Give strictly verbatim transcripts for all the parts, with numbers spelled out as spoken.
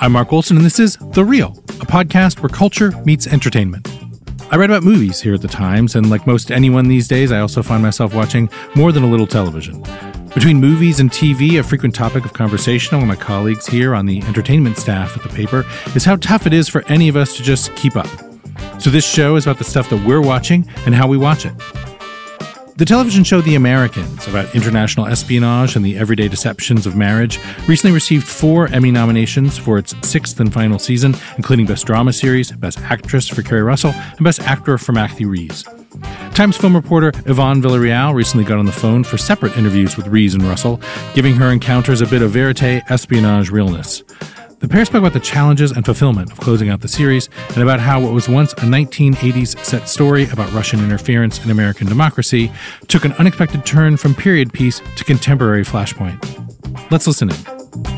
I'm Mark Olson, and this is The Real, a podcast where culture meets entertainment. I write about movies here at The Times, and like most anyone these days, I also find myself watching more than a little television. Between movies and T V, a frequent topic of conversation among my colleagues here on the entertainment staff at the paper is how tough it is for any of us to just keep up. So this show is about the stuff that we're watching and how we watch it. The television show The Americans, about international espionage and the everyday deceptions of marriage, recently received four Emmy nominations for its sixth and final season, including Best Drama Series, Best Actress for Kerry Russell, and Best Actor for Matthew Rhys. Times film reporter Yvonne Villarreal recently got on the phone for separate interviews with Rhys and Russell, giving her encounters a bit of verite espionage realness. The pair spoke about the challenges and fulfillment of closing out the series and about how what was once a nineteen eighties set story about Russian interference in American democracy took an unexpected turn from period piece to contemporary flashpoint. Let's listen in.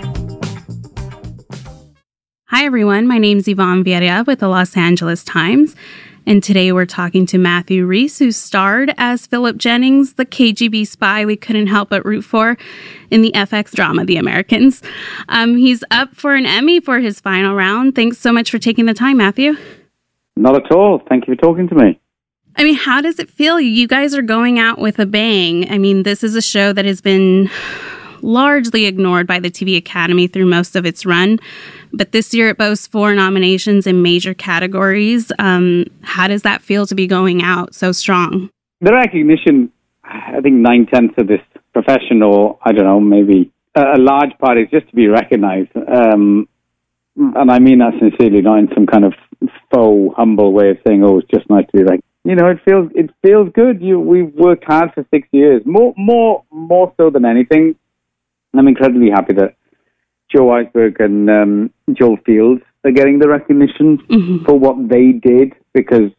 Hi, everyone. My name's Yvonne Villarreal with the Los Angeles Times. And today we're talking to Matthew Rhys, who starred as Philip Jennings, the K G B spy we couldn't help but root for in the F X drama, The Americans. Um, he's up for an Emmy for his final round. Thanks so much for taking the time, Matthew. Not at all. Thank you for talking to me. I mean, how does it feel? You guys are going out with a bang. I mean, this is a show that has been largely ignored by the T V Academy through most of its run. But this year it boasts four nominations in major categories. Um, how does that feel to be going out so strong? The recognition, I think nine-tenths of this profession, or I don't know, maybe a, a large part is just to be recognized. Um, and I mean that sincerely, not in some kind of faux, humble way of saying, oh, it's just nice to be like, you know, it feels it feels good. You, we've worked hard for six years, more, more, more so than anything. I'm incredibly happy that Joe Weisberg and um, Joel Fields are getting the recognition mm-hmm. for what they did, because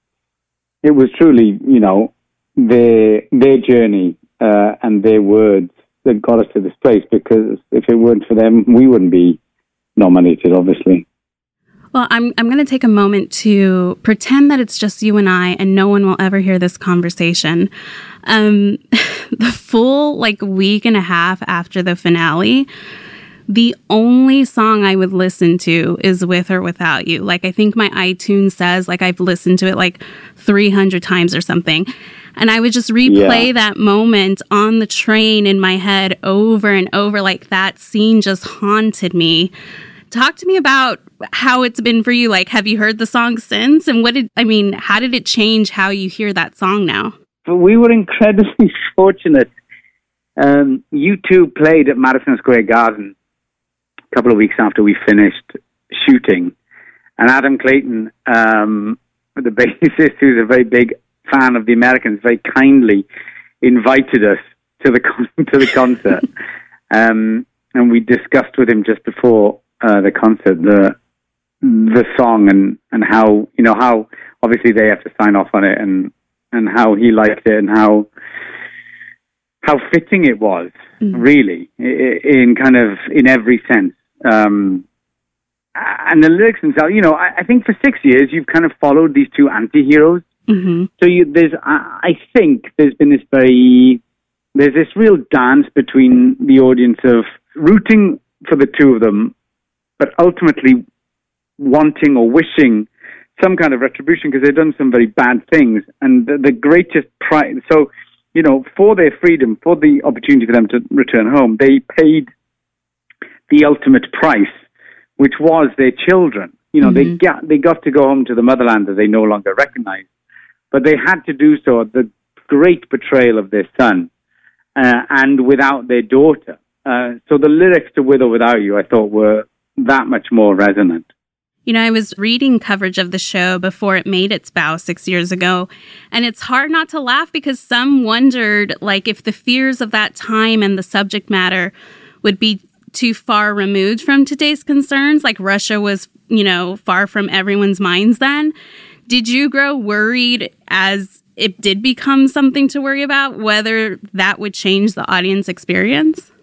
it was truly, you know, their their journey uh, and their words that got us to this place, because if it weren't for them, we wouldn't be nominated, obviously. Well, I'm I'm going to take a moment to pretend that it's just you and I, and no one will ever hear this conversation. Um, the full, like, week and a half after the finale, the only song I would listen to is With or Without You. Like, I think my iTunes says, like, I've listened to it like three hundred times or something. And I would just replay yeah. that moment on the train in my head over and over. Like, that scene just haunted me. Talk to me about how it's been for you. Like, have you heard the song since? And what did, I mean, how did it change how you hear that song now? We were incredibly fortunate. Um, U two played at Madison Square Garden a couple of weeks after we finished shooting. And Adam Clayton, um, the bassist, who's a very big fan of The Americans, very kindly invited us to the con- to the concert. um, and we discussed with him just before uh, the concert the the song and, and how, you know, how obviously they have to sign off on it, and and how he liked it, and how how fitting it was, mm-hmm. really, in kind of, in every sense. Um, and the lyrics themselves, you know, I, I think for six years you've kind of followed these two anti-heroes. Mm-hmm. So you, there's, I, I think there's been this very, there's this real dance between the audience of rooting for the two of them, but ultimately wanting or wishing some kind of retribution, because they've done some very bad things. And the, the greatest pride, so, you know, for their freedom, for the opportunity for them to return home, they paid the ultimate price, which was their children. You know, mm-hmm. they got they got to go home to the motherland that they no longer recognize, but they had to do so at the great betrayal of their son, uh, and without their daughter. Uh, so the lyrics to With or Without You, I thought, were that much more resonant. You know, I was reading coverage of the show before it made its bow six years ago, and it's hard not to laugh, because some wondered, like, if the fears of that time and the subject matter would be too far removed from today's concerns, like Russia was, you know, far from everyone's minds then. Did you grow worried as it did become something to worry about, whether that would change the audience experience?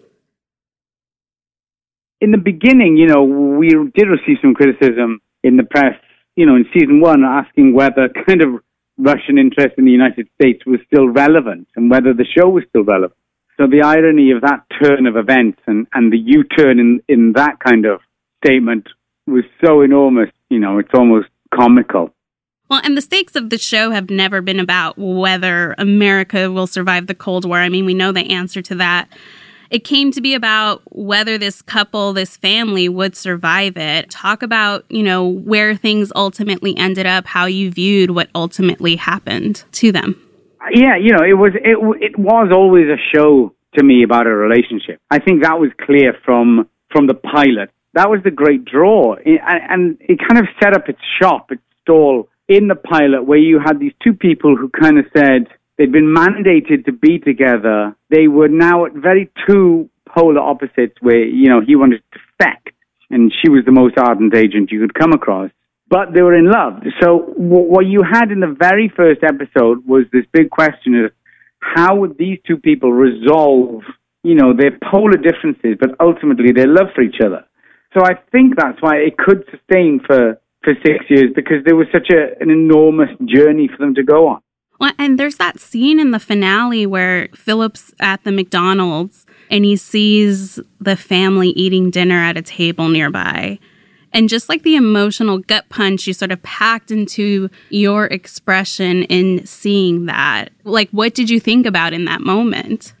In the beginning, you know, we did receive some criticism in the press, you know, in season one, asking whether kind of Russian interest in the United States was still relevant and whether the show was still relevant. So the irony of that turn of events and, and the U-turn in, in that kind of statement was so enormous, you know, it's almost comical. Well, and the stakes of the show have never been about whether America will survive the Cold War. I mean, we know the answer to that. It came to be about whether this couple, this family would survive it. Talk about, you know, where things ultimately ended up, how you viewed what ultimately happened to them. Yeah, you know, it was it, it was always a show to me about a relationship. I think that was clear from from the pilot. That was the great draw. It, and it kind of set up its shop, its stall in the pilot, where you had these two people who kind of said, they'd been mandated to be together. They were now at very two polar opposites where, you know, he wanted to defect and she was the most ardent agent you could come across. But they were in love. So w- what you had in the very first episode was this big question of how would these two people resolve, you know, their polar differences, but ultimately their love for each other. So I think that's why it could sustain for, for six years because there was such a, an enormous journey for them to go on. Well, and there's that scene in the finale where Philip's at the McDonald's and he sees the family eating dinner at a table nearby. And just like the emotional gut punch you sort of packed into your expression in seeing that, like, what did you think about in that moment?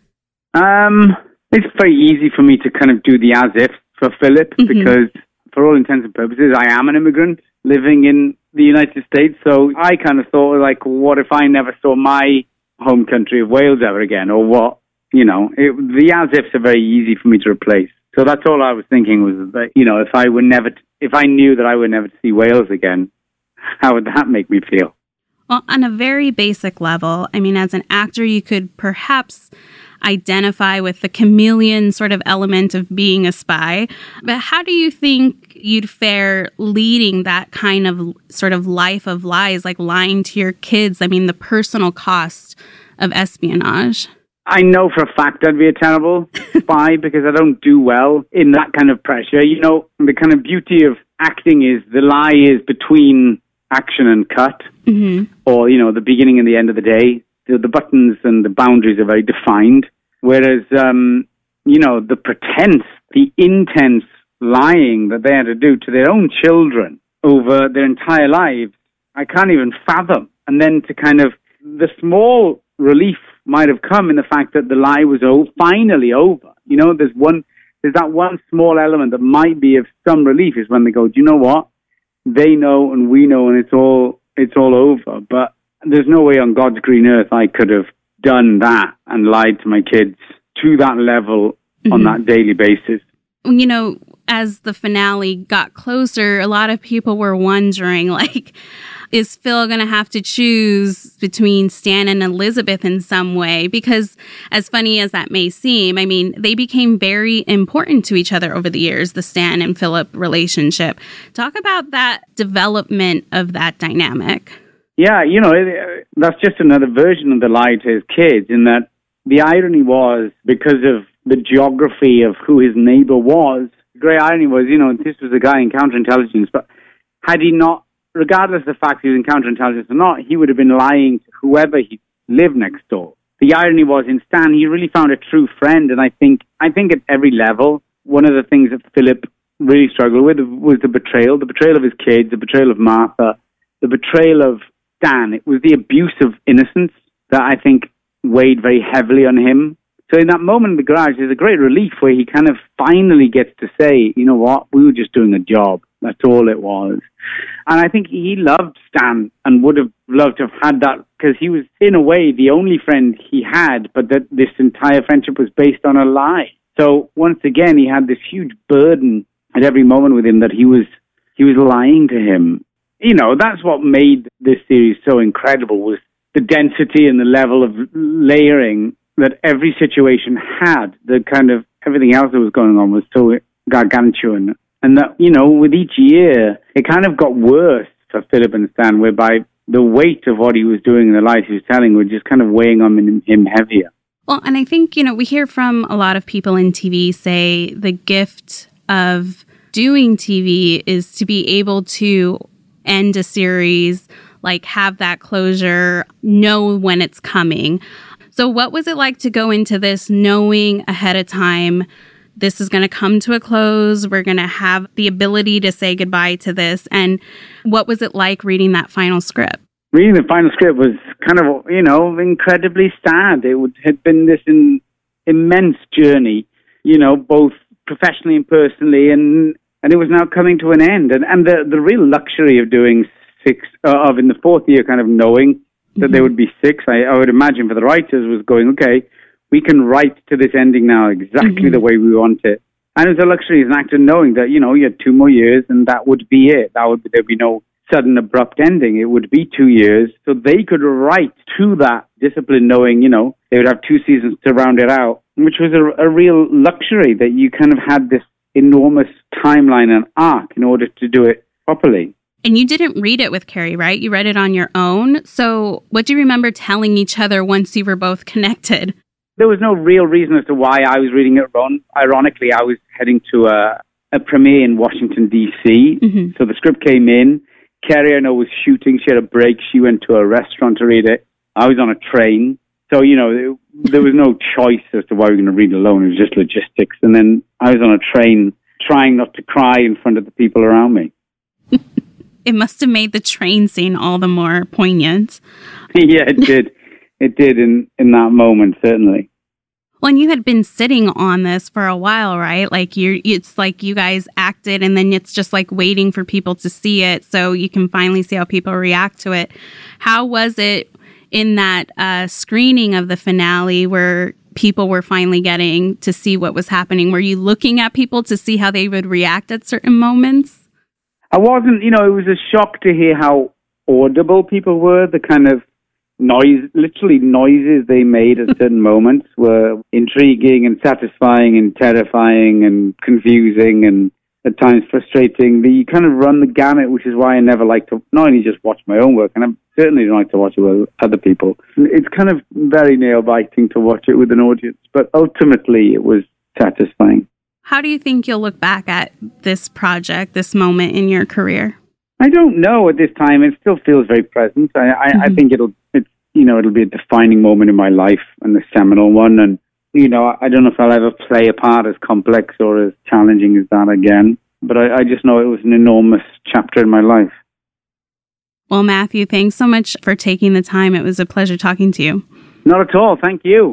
Um, it's very easy for me to kind of do the as if for Philip mm-hmm. because for all intents and purposes, I am an immigrant living in the United States. So I kind of thought, like, what if I never saw my home country of Wales ever again? Or what, you know, it, the as-ifs are very easy for me to replace. So that's all I was thinking was that, you know, if I were never, t- if I knew that I would never see Wales again, how would that make me feel? Well, on a very basic level, I mean, as an actor, you could perhaps identify with the chameleon sort of element of being a spy. But how do you think you'd fare leading that kind of sort of life of lies, like lying to your kids? I mean, the personal cost of espionage. I know for a fact I'd be a terrible spy because I don't do well in that kind of pressure. You know, the kind of beauty of acting is the lie is between action and cut, mm-hmm. or, you know, the beginning and the end of the day. The, the buttons and the boundaries are very defined. Whereas, um, you know, the pretense, the intense lying that they had to do to their own children over their entire lives, I can't even fathom. And then to kind of, the small relief might have come in the fact that the lie was o- finally over. You know, there's one, there's that one small element that might be of some relief is when they go, do you know what? They know and we know and it's all, it's all over. But there's no way on God's green earth I could have done that and lied to my kids to that level mm-hmm. on that daily basis. You know, as the finale got closer, a lot of people were wondering, like, is Phil going to have to choose between Stan and Elizabeth in some way? Because as funny as that may seem, I mean, they became very important to each other over the years, the Stan and Philip relationship. Talk about that development of that dynamic. Yeah, you know, it, that's just another version of the lie to his kids in that the irony was because of the geography of who his neighbor was. The great irony was, you know, this was a guy in counterintelligence, but had he not, regardless of the fact he was in counterintelligence or not, he would have been lying to whoever he lived next door. The irony was in Stan, he really found a true friend, and I think, I think at every level, one of the things that Philip really struggled with was the betrayal, the betrayal of his kids, the betrayal of Martha, the betrayal of Stan. It was the abuse of innocence that I think weighed very heavily on him. So in that moment in the garage, there's a great relief where he kind of finally gets to say, you know what, we were just doing a job. That's all it was. And I think he loved Stan and would have loved to have had that because he was, in a way, the only friend he had, but that this entire friendship was based on a lie. So once again, he had this huge burden at every moment with him that he was he was lying to him. You know, that's what made this series so incredible was the density and the level of layering that every situation had. The kind of everything else that was going on was so gargantuan. And that, you know, with each year, it kind of got worse for Philip and Stan, whereby the weight of what he was doing and the lies he was telling were just kind of weighing on him, him heavier. Well, and I think, you know, we hear from a lot of people in T V say the gift of doing T V is to be able to end a series, like have that closure, know when it's coming. So what was it like to go into this knowing ahead of time this is going to come to a close. We're going to have the ability to say goodbye to this. And what was it like reading that final script? Reading the final script was kind of, you know, incredibly sad. It would, had been this in, immense journey, you know, both professionally and personally, and and it was now coming to an end. And and the, the real luxury of doing six, uh, of in the fourth year kind of knowing that mm-hmm. there would be six, I, I would imagine for the writers was going, okay, we can write to this ending now exactly mm-hmm. the way we want it. And it was a luxury as an actor knowing that, you know, you had two more years and that would be it. That would there'd be no sudden abrupt ending. It would be two years. So they could write to that discipline knowing, you know, they would have two seasons to round it out, which was a, a real luxury that you kind of had this enormous timeline and arc in order to do it properly. And you didn't read it with Carrie, right? You read it on your own. So what do you remember telling each other once you were both connected? There was no real reason as to why I was reading it wrong. Ironically, I was heading to a, a premiere in Washington, D C Mm-hmm. So the script came in. Carrie, I know, was shooting. She had a break. She went to a restaurant to read it. I was on a train. So, you know, it, there was no choice as to why we were going to read alone. It was just logistics. And then I was on a train trying not to cry in front of the people around me. It must have made the train scene all the more poignant. Yeah, it did. It did in, in that moment, certainly. Well, and you had been sitting on this for a while, right? Like you, it's like you guys acted and then it's just like waiting for people to see it so you can finally see how people react to it. How was it in that uh, screening of the finale where people were finally getting to see what was happening? Were you looking at people to see how they would react at certain moments? I wasn't, you know, it was a shock to hear how audible people were. The kind of noise, literally noises they made at certain moments were intriguing and satisfying and terrifying and confusing and at times frustrating. The, you kind of run the gamut, which is why I never like to not only just watch my own work, and I certainly don't like to watch it with other people. It's kind of very nail-biting to watch it with an audience, but ultimately it was satisfying. How do you think you'll look back at this project, this moment in your career? I don't know at this time. It still feels very present. I, I, mm-hmm. I think it'll, it's, you know, it'll be a defining moment in my life and a seminal one. And, you know, I don't know if I'll ever play a part as complex or as challenging as that again. But I, I just know it was an enormous chapter in my life. Well, Matthew, thanks so much for taking the time. It was a pleasure talking to you. Not at all. Thank you.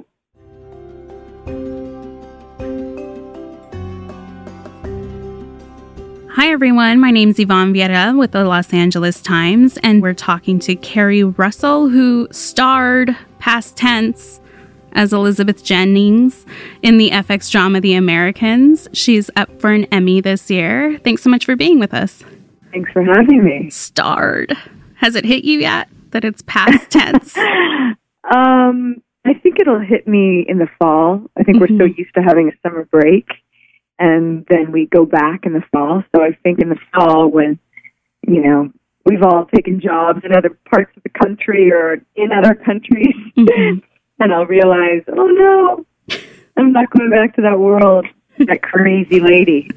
Hi, everyone. My name's Yvonne Vieira with the Los Angeles Times, and we're talking to Keri Russell, who starred, past tense, as Elizabeth Jennings in the F X drama The Americans. She's up for an Emmy this year. Thanks so much for being with us. Thanks for having me. Starred. Has it hit you yet that it's past tense? um, I think it'll hit me in the fall. I think mm-hmm. we're so used to having a summer break. And then we go back in the fall. So I think in the fall when, you know, we've all taken jobs in other parts of the country or in other countries, mm-hmm. and I'll realize, oh no, I'm not going back to that world, that crazy lady.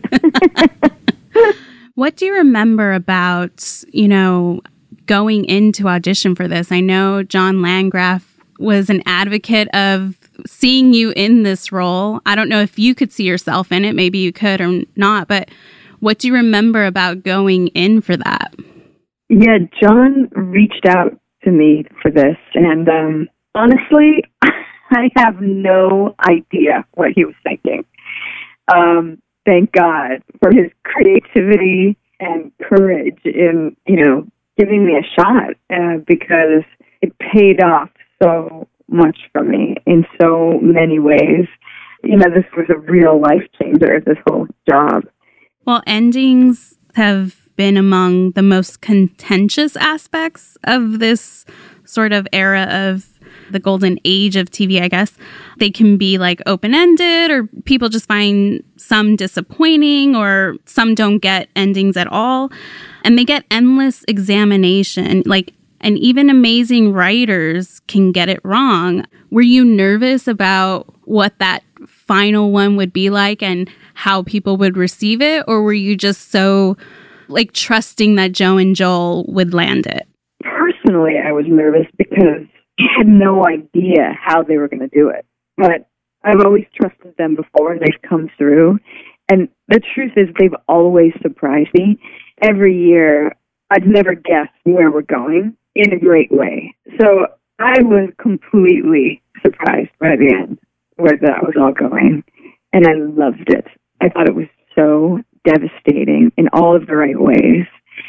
What do you remember about, you know, going into audition for this? I know John Landgraf was an advocate of seeing you in this role. I don't know if you could see yourself in it. Maybe you could or not. But what do you remember about going in for that? Yeah, John reached out to me for this. And um, honestly, I have no idea what he was thinking. Um, thank God for his creativity and courage in, you know, giving me a shot uh, because it paid off so much for me in so many ways. You know, this was a real life changer, this whole job. Well, endings have been among the most contentious aspects of this sort of era of the golden age of T V, I guess. They can be like open-ended, or people just find some disappointing, or some don't get endings at all. And they get endless examination. Like, and even amazing writers can get it wrong. Were you nervous about what that final one would be like and how people would receive it? Or were you just so, like, trusting that Joe and Joel would land it? Personally, I was nervous because I had no idea how they were going to do it. But I've always trusted them before, and they've come through. And the truth is, they've always surprised me. Every year, I'd never guessed where we're going in a great way. So I was completely surprised by the end where that was all going. And I loved it. I thought it was so devastating in all of the right ways.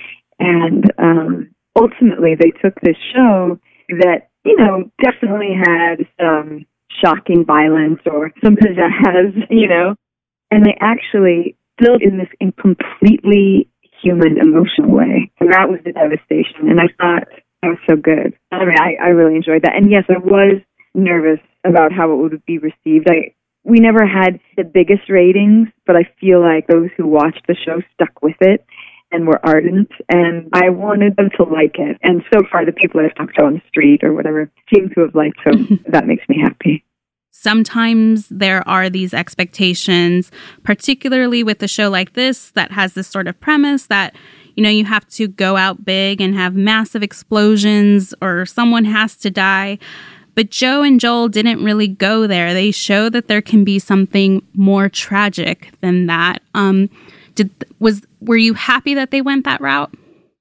And um, ultimately, they took this show that, you know, definitely had some shocking violence or some pizzazz, you know, and they actually built in this in completely human, emotional way. And that was the devastation. And I thought that was so good. I mean, I, I really enjoyed that. And yes, I was nervous about how it would be received. I We never had the biggest ratings, but I feel like those who watched the show stuck with it and were ardent, and I wanted them to like it. And so far, the people I've talked to on the street or whatever seem to have liked it, so that makes me happy. Sometimes there are these expectations, particularly with a show like this that has this sort of premise that, you know, you have to go out big and have massive explosions or someone has to die. But Joe and Joel didn't really go there. They show that there can be something more tragic than that. Um, did was were you happy that they went that route?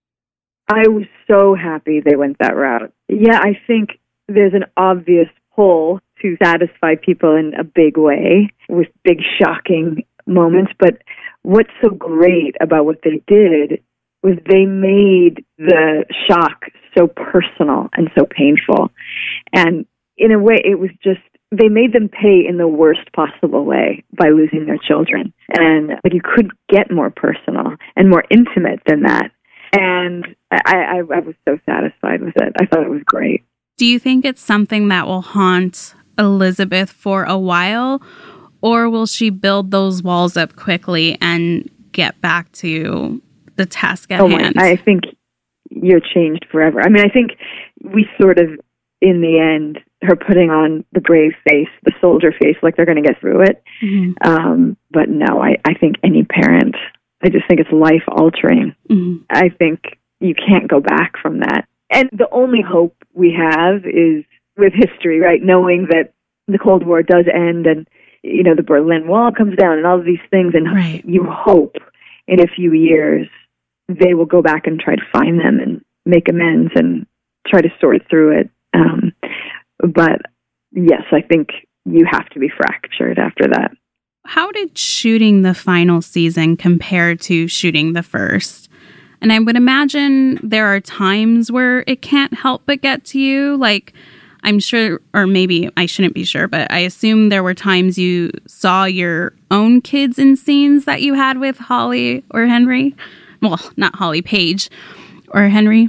I was so happy they went that route. Yeah, I think there's an obvious pull to satisfy people in a big way with big shocking moments. But what's so great about what they did was they made the shock so personal and so painful. And in a way, it was just, they made them pay in the worst possible way by losing their children. And like, you couldn't get more personal and more intimate than that. And I, I, I was so satisfied with it. I thought it was great. Do you think it's something that will haunt Elizabeth for a while, or will she build those walls up quickly and get back to the task at oh hand? My, I think you're changed forever. I mean, I think we sort of, in the end, her putting on the brave face, the soldier face, like they're going to get through it. Mm-hmm. Um, but no, I, I think any parent, I just think it's life altering. Mm-hmm. I think you can't go back from that. And the only hope we have is with history, right? Knowing that the Cold War does end and, you know, the Berlin Wall comes down and all of these things. And right. You hope in a few years they will go back and try to find them and make amends and try to sort through it. Um, but yes, I think you have to be fractured after that. How did shooting the final season compare to shooting the first? And I would imagine there are times where it can't help but get to you. Like, I'm sure, or maybe I shouldn't be sure, but I assume there were times you saw your own kids in scenes that you had with Holly or Henry. Well, not Holly, Paige or Henry.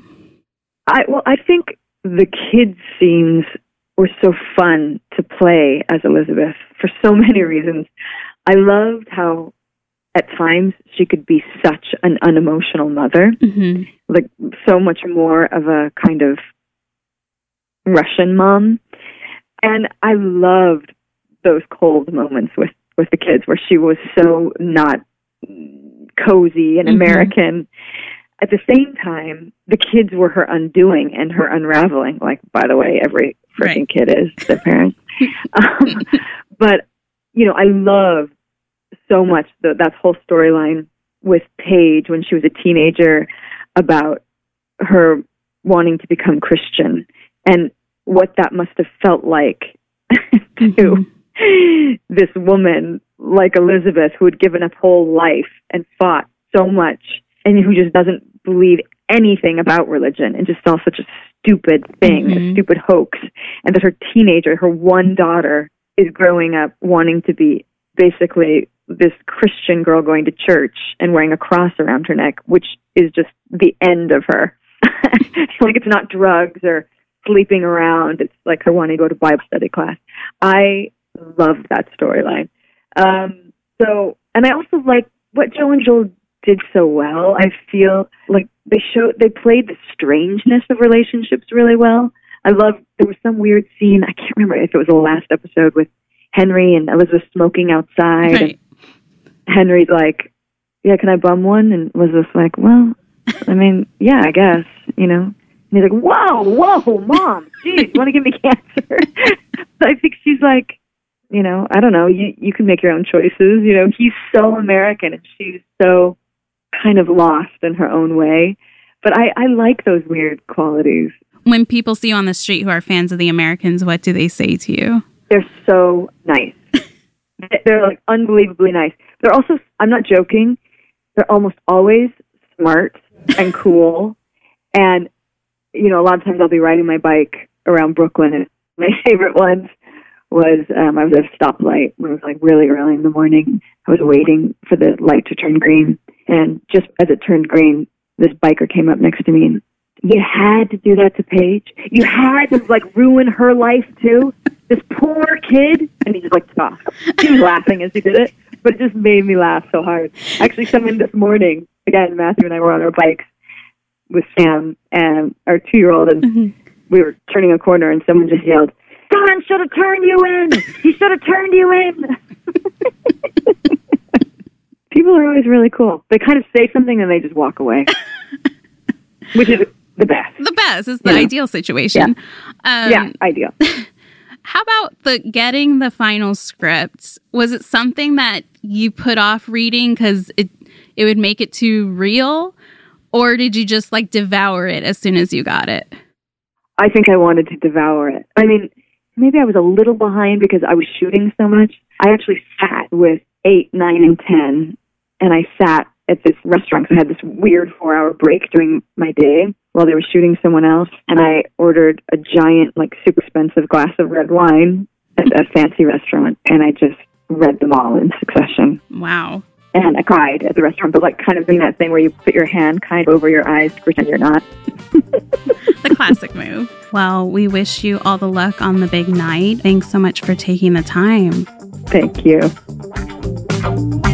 I well, I think the kids' scenes were so fun to play as Elizabeth for so many reasons. I loved how at times she could be such an unemotional mother, mm-hmm. like so much more of a kind of Russian mom. And I loved those cold moments with, with the kids where she was so not cozy and mm-hmm. American. At the same time, the kids were her undoing and her unraveling. Like, by the way, every freaking right. kid is their parents. um, but, you know, I love so much the, that whole storyline with Paige when she was a teenager about her wanting to become Christian and what that must have felt like to mm-hmm. this woman like Elizabeth who had given up whole life and fought so much and who just doesn't believe anything about religion and just saw such a stupid thing, mm-hmm. a stupid hoax, and that her teenager, her one daughter, is growing up wanting to be basically this Christian girl going to church and wearing a cross around her neck, which is just the end of her. Like, it's not drugs or sleeping around. It's like her wanting to go to Bible study class. I love that storyline. Um, so, and I also like what Joe and Joel did so well. I feel like they showed, they played the strangeness of relationships really well. I love, there was some weird scene, I can't remember if it was the last episode, with Henry and Elizabeth smoking outside. Right. And Henry's like, yeah, can I bum one? And Elizabeth's like, well, I mean, yeah, I guess, you know. And he's like, whoa, whoa, Mom, geez, you want to give me cancer? So I think she's like, you know, I don't know, you, you can make your own choices. You know, he's so American and she's so kind of lost in her own way. But I, I like those weird qualities. When people see you on the street who are fans of the Americans, what do they say to you? They're so nice. They're like unbelievably nice. They're also, I'm not joking, they're almost always smart and cool. And, you know, a lot of times I'll be riding my bike around Brooklyn, and my favorite ones was um, I was at a stoplight when it was like really early in the morning. I was waiting for the light to turn green, and just as it turned green, this biker came up next to me and, "You had to do that to Paige. You had to like ruin her life too. This poor kid." And he just like stopped. He was laughing as he did it, but it just made me laugh so hard. Actually, someone this morning, again, Matthew and I were on our bikes with Sam and our two-year-old, and mm-hmm. we were turning a corner, and someone just yelled, "Don should have turned you in. He should have turned you in." People are always really cool. They kind of say something and they just walk away, which is the best. The best is the you ideal know? situation. Yeah, um, yeah ideal. How about the getting the final script? Was it something that you put off reading because it it would make it too real, or did you just like devour it as soon as you got it? I think I wanted to devour it. I mean, maybe I was a little behind because I was shooting so much. I actually sat with eight, nine, and ten, and I sat at this restaurant because I had this weird four-hour break during my day while they were shooting someone else, and I ordered a giant, like, super expensive glass of red wine at a fancy restaurant, and I just read them all in succession. Wow. And I cried at the restaurant, but, like, kind of doing that thing where you put your hand kind of over your eyes to pretend you're not. The classic move. Well, we wish you all the luck on the big night. Thanks so much for taking the time. Thank you.